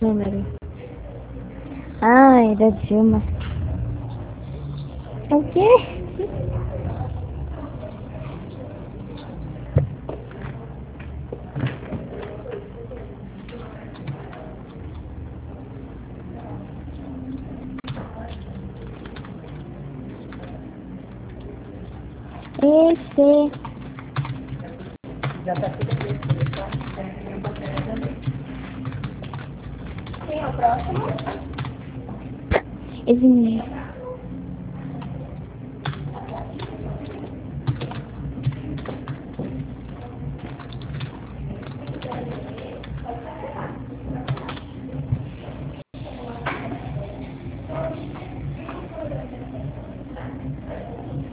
número. Ai, da Dilma. O quê? Esse. Já tá tudo aqui, tá? Quem é o próximo? Esse menino.